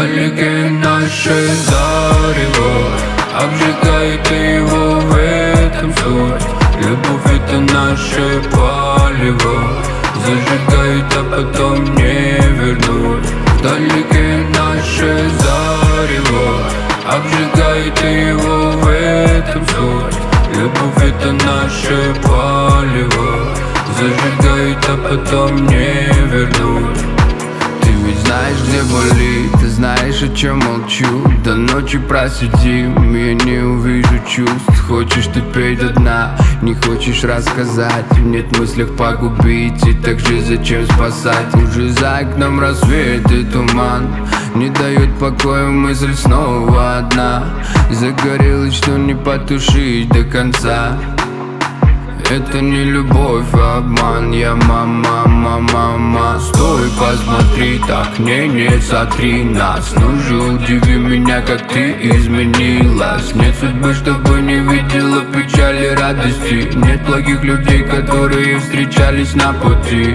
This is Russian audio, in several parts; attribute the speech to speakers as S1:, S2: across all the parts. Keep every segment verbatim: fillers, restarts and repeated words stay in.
S1: Вдалеке наше зарево обжигает, и его в этом суть. Любовь — это наше палево, зажигает, а потом не вернуть. Вдалеке наше зарево обжигает, и его в этом суть. Любовь — это наше палево, зажигает, а потом не вернуть. Ты ведь знаешь, где болит, ты знаешь, о чем молчу. До ночи просидим, я не увижу чувств. Хочешь ты пей до дна, не хочешь рассказать. Нет в мыслях погубить, и так же зачем спасать? Уже за окном рассвет и туман, не дает покоя мысль снова одна. Загорелась, что не потушить до конца. Это не любовь, а обман. Я мама, мама, мама. Стой, посмотри, так не, не сотри нас. Ну же, удиви меня, как ты изменилась. Нет судьбы, чтобы не видела печали, радости. Нет благих людей, которые встречались на пути.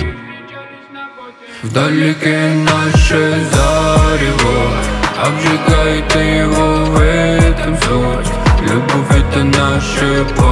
S1: Вдалеке наше зарево обжигает, и его в этом суть. Любовь — это наше